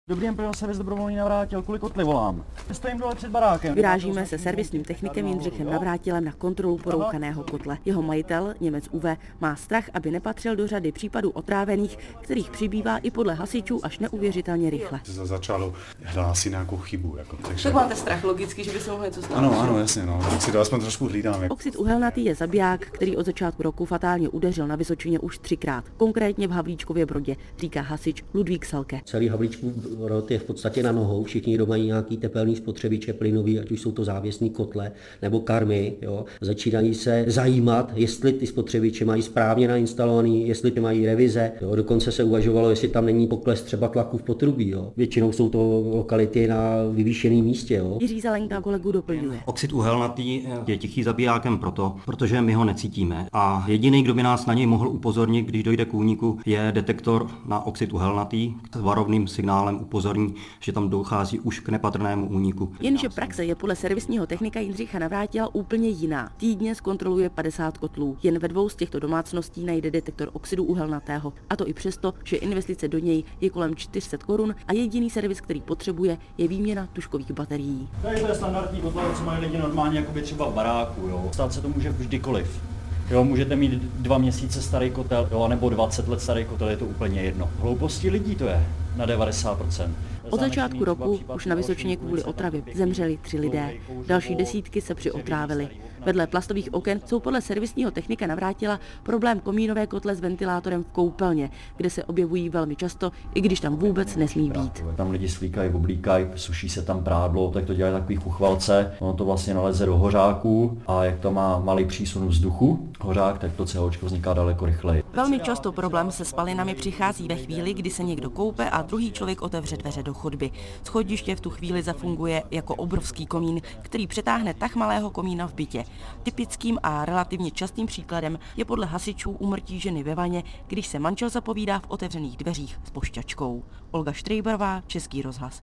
Dobrý den, pro servis Dobrovolný Navrátil, kvůli kotli volám. Stojím dole před barákem. Vyrážíme se servisním technikem Jindřichem Navrátilem na kontrolu porouchaného kotle. Jeho majitel, Němec Uwe, má strach, aby nepatřil do řady případů otrávených, kterých přibývá i podle hasičů až neuvěřitelně rychle. Začalo hledat si nějakou chybu. Takže... Tak máte strach logicky, že by se mohlo něco stát? Ano, jasně, tak si to aspoň trošku hlídám. Oxid uhelnatý je zabiják, který od začátku roku fatálně udeřil na Vysočině už 3krát, konkrétně v Havlíčkově Brodě, říká hasič Ludvík Salke. Celý Havlíčkův Brod je v podstatě na nohou, všichni, kdo mají nějaký tepelný spotřebiče plynový, ať už jsou to závěsní kotle nebo karmy, jo, začínají se zajímat, jestli ty spotřebiče mají správně nainstalovaný, jestli ty mají revize, jo, dokonce se uvažovalo, jestli tam není pokles třeba tlaku v potrubí, jo. Většinou jsou to lokality na vyvýšeném místě, jo. Jiří Zelenka kolegu doplňuje. Oxid uhelnatý je tichý zabijákem protože my ho necítíme a jediný, kdo by nás na něj mohl upozornit, když dojde k úniku, je detektor na oxid uhelnatý, s varovným signálem upozorní, že tam dochází už k nepatrnému úniku. Jenže praxe je podle servisního technika Jindřicha Navrátila úplně jiná. Týdně zkontroluje 50 kotlů. Jen ve 2 z těchto domácností najde detektor oxidu uhelnatého. A to i přesto, že investice do něj je kolem 400 korun a jediný servis, který potřebuje, je výměna tužkových baterií. To je standardní kotle, co mají lidi normálně jakoby třeba v baráku, jo. Stát se to může vždykoliv. Jo, můžete mít 2 měsíce starý kotel, jo, nebo 20 let starý kotel, je to úplně jedno. Hlouposti lidí to je na 90%. Od začátku roku už na Vysočině kvůli otravě zemřeli 3 lidé. Další desítky se přiotrávily. Vedle plastových oken jsou podle servisního technika Navrátila problém komínové kotle s ventilátorem v koupelně, kde se objevují velmi často, i když tam vůbec nesmí být. Tam lidi slíkají, oblíkají, suší se tam prádlo, tak to dělají takový chuchvalce. Ono to vlastně naleze do hořáku a jak to má malý přísun vzduchu, hořák, tak to COčko vzniká daleko rychleji. Velmi často problém se spalinami přichází ve chvíli, kdy se někdo koupe a druhý člověk otevře dveře do chodby. Schodiště v tu chvíli zafunguje jako obrovský komín, který přetáhne tah malého komína v bytě. Typickým a relativně častým příkladem je podle hasičů úmrtí ženy ve vaně, když se manžel zapovídá v otevřených dveřích s pošťačkou. Olga Štrejberová, Český rozhlas.